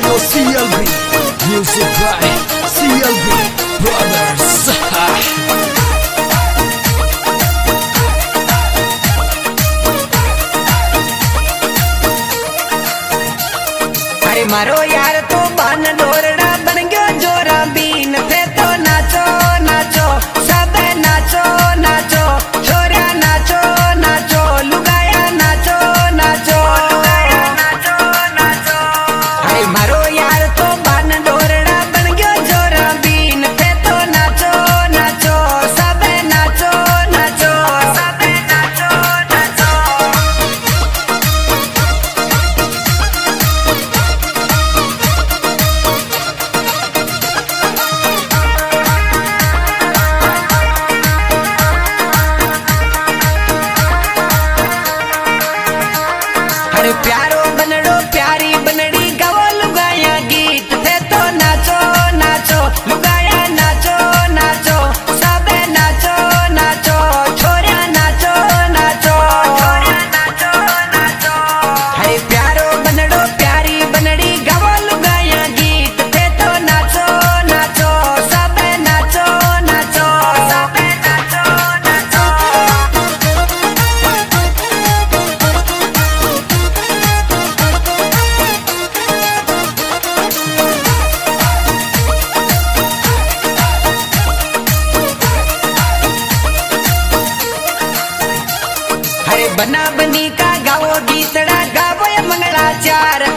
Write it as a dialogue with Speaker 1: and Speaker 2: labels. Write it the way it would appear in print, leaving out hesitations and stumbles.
Speaker 1: CLB, music by CLB Brothers.
Speaker 2: अरे मारो यार तो बन डोरड़ा बन गयो जोरा बीन थे तो नाचो नाचो सब नाचो नाचो छोरा नाचो नाचो लुगाया नाचो नाचो नाचो नाचो। अरे मारो यार तो बन डोरड़ा बन गयो जोरा बीन थे तो नाचो नाचो सब नाचो नाचो सब नाचो नाचो। अरे प्यारो बनड़ो प्यारी बनड़ी गावो लुगाया गीत थे तो नाचो नाचो लुगाया नाचो नाचो सब नाचो नाचो छोरा नाचो नाचो छोरा नाचो नाचो। अरे प्यारो बनड़ो प्यारी बनड़ी गावो लुगाया गीत थे तो नाचो नाचो सब नाचो नाचो सब नाचो नाचो। अरे बना बनी का गावो गीतड़ा गावो ये मंगलाचार